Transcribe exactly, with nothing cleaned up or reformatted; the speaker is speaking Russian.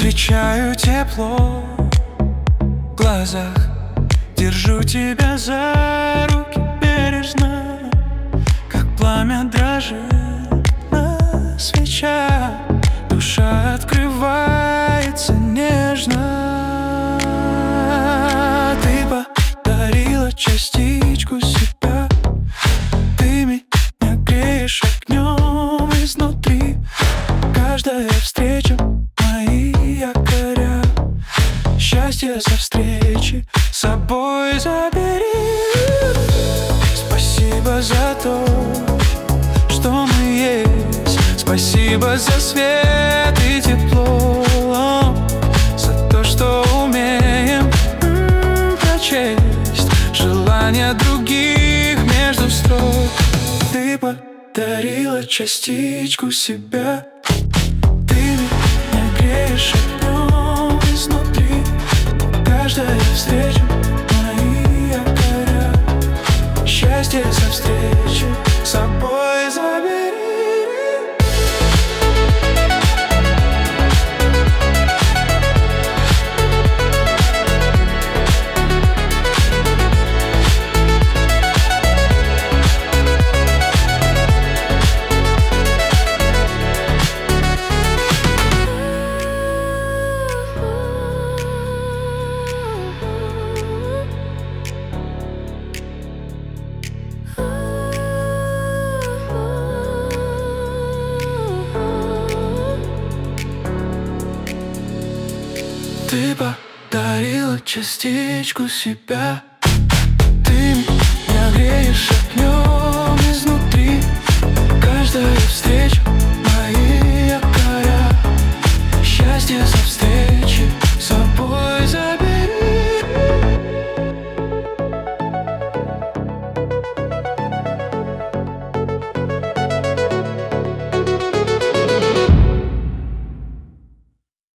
Встречаю тепло в глазах, держу тебя за руки бережно, как пламя дрожит на свечах. Душа открывается нежно. Ты подарила частичку себя, ты меня греешь огнем изнутри. Каждая встреча мои якоря, счастье со встречи с собой забери. Спасибо за то, что мы есть. Спасибо за свет и тепло, за то, что умеем м-м, прочесть желания других между строк. Ты подарила частичку себя, ты меня греешь огнем изнутри. Каждая встреча мои якоря, счастье со встречи с собой забери. Ты подарила частичку себя, ты меня греешь огнем изнутри. Каждая встреча